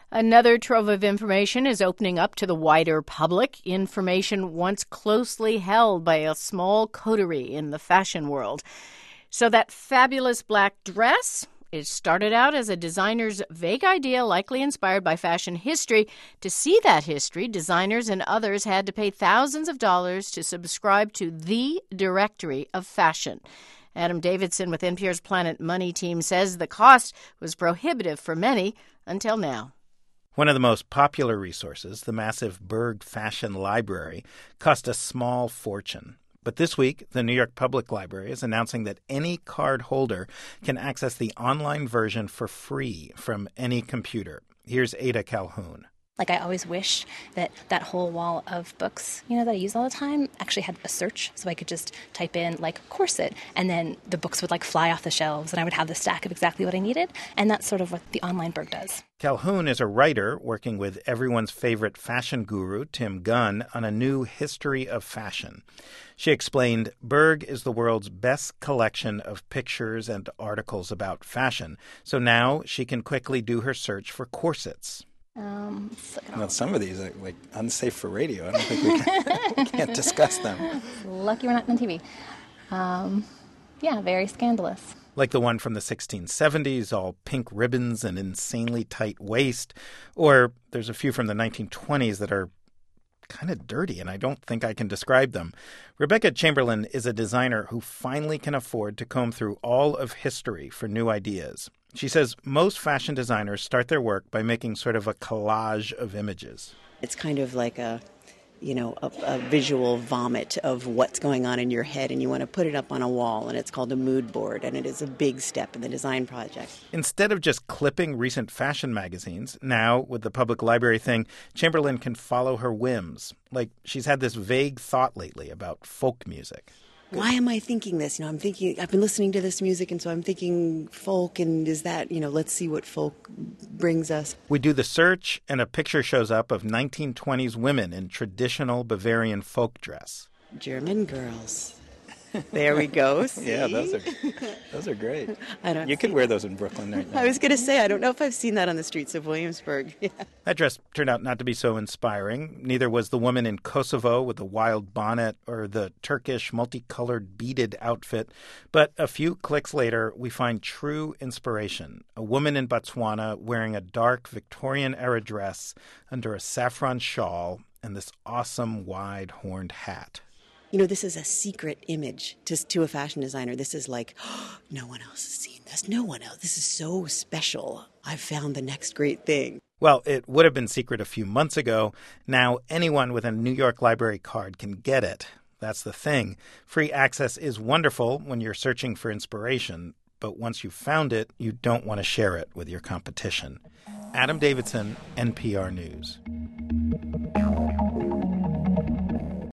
Another trove of information is opening up to the wider public, information once closely held by a small coterie in the fashion world. So that fabulous black dress, it started out as a designer's vague idea, likely inspired by fashion history. To see that history, designers and others had to pay thousands of dollars to subscribe to the directory of fashion. Adam Davidson with NPR's Planet Money team says the cost was prohibitive for many until now. One of the most popular resources, the massive Berg Fashion Library, cost a small fortune. But this week, the New York Public Library is announcing that any card holder can access the online version for free from any computer. Here's Ada Calhoun. Like, I always wish that that whole wall of books, that I use all the time, actually had a search, so I could just type in, corset, and then the books would, fly off the shelves, and I would have the stack of exactly what I needed. And that's sort of what the online Berg does. Calhoun is a writer working with everyone's favorite fashion guru, Tim Gunn, on a new history of fashion. She explained Berg is the world's best collection of pictures and articles about fashion, so now she can quickly do her search for corsets. Well, some of these are unsafe for radio. I don't think we can't discuss them. Lucky we're not on TV. Very scandalous. Like the one from the 1670s, all pink ribbons and insanely tight waist. Or there's a few from the 1920s that are kind of dirty, and I don't think I can describe them. Rebecca Chamberlain is a designer who finally can afford to comb through all of history for new ideas. She says most fashion designers start their work by making sort of a collage of images. It's kind of like a visual vomit of what's going on in your head, and you want to put it up on a wall, and it's called a mood board, and it is a big step in the design project. Instead of just clipping recent fashion magazines, now, with the public library thing, Chamberlain can follow her whims. Like, she's had this vague thought lately about folk music. Why am I thinking this? I've been listening to this music, and so I'm thinking folk, and is that, let's see what folk brings us. We do the search, and a picture shows up of 1920s women in traditional Bavarian folk dress. German girls. There we go. See? Yeah, those are great. You could wear those in Brooklyn right now. I was going to say, I don't know if I've seen that on the streets of Williamsburg. Yeah. That dress turned out not to be so inspiring. Neither was the woman in Kosovo with the wild bonnet or the Turkish multicolored beaded outfit. But a few clicks later, we find true inspiration. A woman in Botswana wearing a dark Victorian-era dress under a saffron shawl and this awesome wide-horned hat. This is a secret image to a fashion designer. This is no one else has seen this. No one else. This is so special. I've found the next great thing. Well, it would have been secret a few months ago. Now anyone with a New York Library card can get it. That's the thing. Free access is wonderful when you're searching for inspiration, but once you've found it, you don't want to share it with your competition. Adam Davidson, NPR News.